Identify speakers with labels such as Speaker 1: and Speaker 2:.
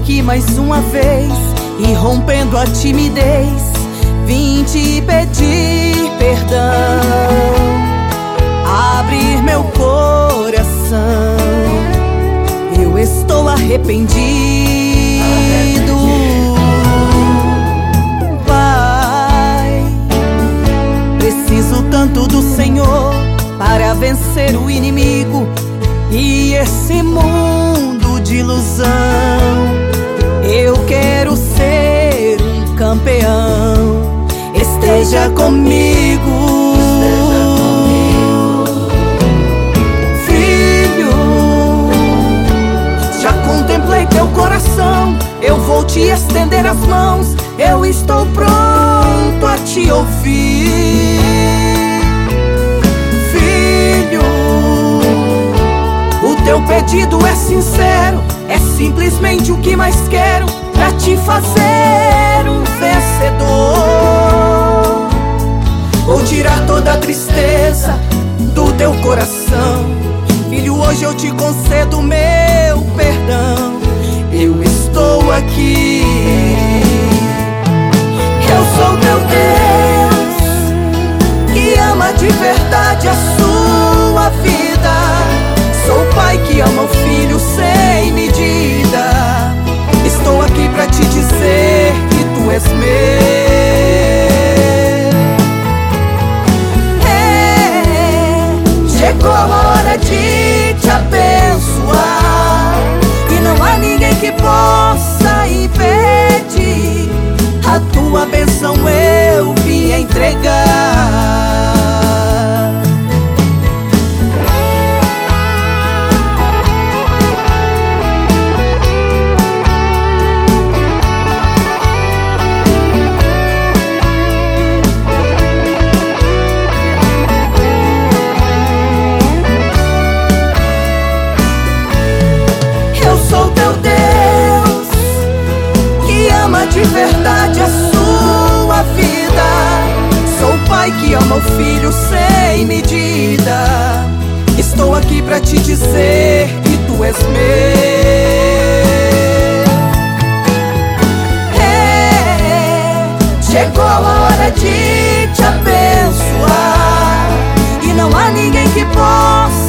Speaker 1: aqui mais uma vez e rompendo a timidez, vim te pedir perdão, abrir meu coração. Eu estou arrependido, Pai. Preciso tanto do Senhor para vencer o inimigo e esse mundo de ilusão. Eu quero ser um campeão. Esteja comigo, filho. Já contemplei teu coração, eu vou te estender as mãos. Eu estou pronto a te ouvir, filho. O teu pedido é sincero, é simplesmente o que mais quero pra te fazer um vencedor. Vou tirar toda a tristeza do teu coração, filho. Hoje eu te concedo meu perdão. Eu estou aqui. Eu sou teu Deus, que ama de verdade a sua vida. Sou pai que ama o filho sem medida. Estou aqui pra te dizer que tu és meu. Chegou a hora de te abençoar e não há ninguém que possa impedir. A tua bênção eu vim entregar. De verdade a sua vida. Sou pai que ama o filho sem medida. Estou aqui pra te dizer que tu és meu. Chegou a hora de te abençoar e não há ninguém que possa